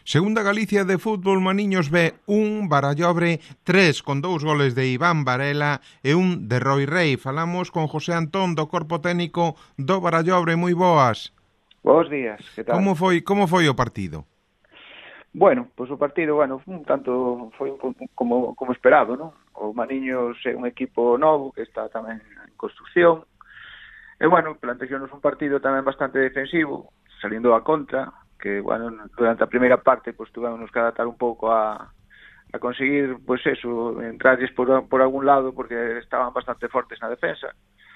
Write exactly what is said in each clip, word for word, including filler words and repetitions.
Segunda Galicia de fútbol, Maniños B un, Barallobre tres, con dous goles de Iván Varela e un de Roi Rei. Falamos con José Antón do corpo técnico do Barallobre. Moi boas. Bos días, que tal? Como foi, como foi o partido? Bueno, pois pues o partido, bueno, un tanto foi un, como, como esperado, non? O Maniños é un equipo novo que está tamén en construcción. E, bueno, planteounos un partido tamén bastante defensivo, salindo a contra, que, bueno, durante a primeira parte, pois, pues, tuvemos que adaptar un pouco a, a conseguir, pois, pues, eso, entrarles por, por algún lado, porque estaban bastante fortes na defensa.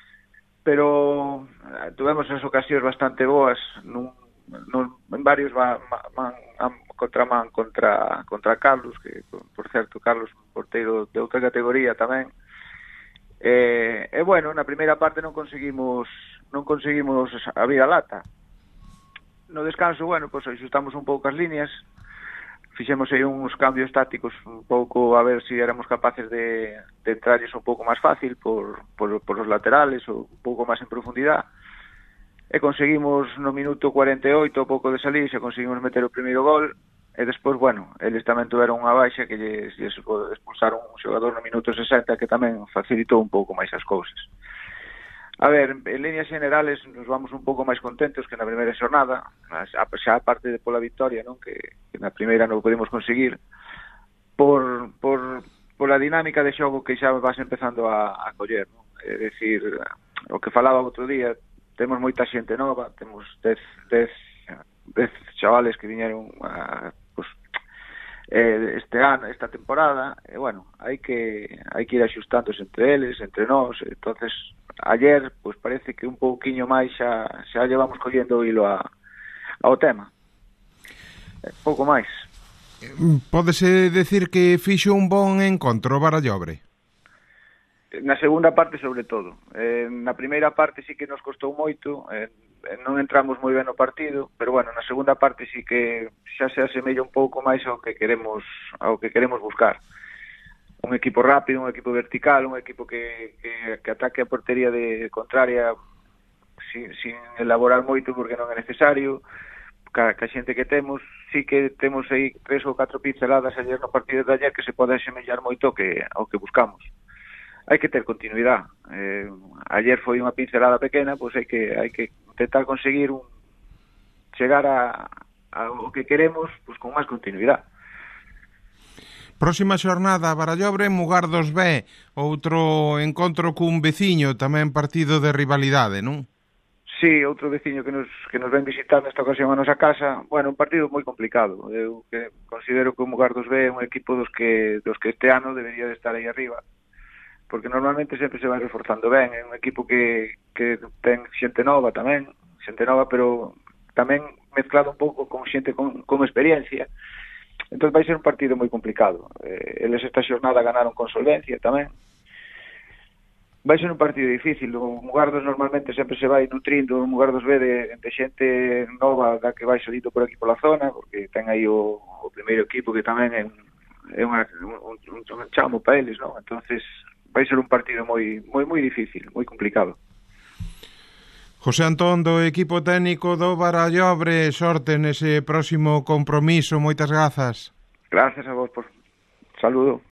Pero tuvemos as ocasións bastante boas, nun, nun, en varios man, man, contra man contra, contra Carlos, que, por certo, Carlos, porteiro de outra categoría tamén. E, e bueno, na primeira parte non conseguimos non conseguimos abrir a lata. No descanso, bueno, pois pues, ajustamos un pouco as líneas, fixemos aí uns cambios tácticos un pouco a ver se si éramos capaces de, de entrarles un pouco máis fácil por, por, por os laterales ou un pouco máis en profundidade, e conseguimos no minuto cuarenta e oito, pouco de salir, se conseguimos meter o primeiro gol, e despois, bueno, eles tamén tuveron unha baixa que lles, lles expulsaron un xogador no minuto sesenta que tamén facilitou un pouco máis as cousas. A ver, en líneas generales nos vamos un pouco máis contentos que na primeira xornada, xa a parte de pola victoria, non, que, que na primeira non podemos conseguir, por, por, por a dinámica de xogo que xa vas empezando a, a coller, non? É dicir, o que falaba outro día, temos moita xente nova, temos dez, dez, dez chavales que viñeron a, pues, eh, este ano, esta temporada, e bueno, hai que hai que ir axustándose entre eles, entre nós. Entonces, ayer, pues parece que un pouquiño máis xa, xa llevamos collendo o hilo a, ao tema. Pouco máis. Pódese decir que fixo un bon encontro o Barallobre? Na segunda parte, sobre todo. Eh, na primeira parte sí que nos costou moito, eh, non entramos moi ben no partido, pero bueno, na segunda parte sí que xa se asemella un pouco máis ao que queremos ao que queremos buscar. Un equipo rápido, un equipo vertical, un equipo que, que, que ataque a portería de contraria sin, sin elaborar moito porque non é necesario. Ca, ca xente que temos, sí que temos aí tres ou catro pinceladas ayer no partido de ayer que se pode asemellar moito ao que, ao que buscamos. Hai que ter continuidade. Eh, ayer foi unha pincelada pequena, pois hai que hai que intentar conseguir un chegar a, a o que queremos, pois con máis continuidade. Próxima xornada, Barallobre, Mugardos B, outro encontro cun veciño, tamén partido de rivalidade, non? Sí, outro veciño que nos que nos ven visitar nesta ocasión a nosa casa. Bueno, un partido moi complicado. Eu que considero que o Mugardos B é un equipo dos que dos que este ano debería de estar aí arriba, porque normalmente sempre se vai reforzando ben. É un equipo que, que ten xente nova tamén, xente nova, pero tamén mezclado un pouco con xente con, con experiencia. Entón vai ser un partido moi complicado. Eh, eles esta xornada ganaron con solvencia tamén. Vai ser un partido difícil. O Mugardos normalmente sempre se vai nutrindo, o Mugardos ve de, de xente nova da que vai salindo por aquí pola zona, porque ten aí o, o primeiro equipo que tamén é un, é unha, un, un, un chamo para eles, non? Entonces vai ser un partido moi moi moi difícil, moi complicado. José Antón, do equipo técnico do Barallobre, sorte nese próximo compromiso. Moitas grazas. Gracias a vos por saludo.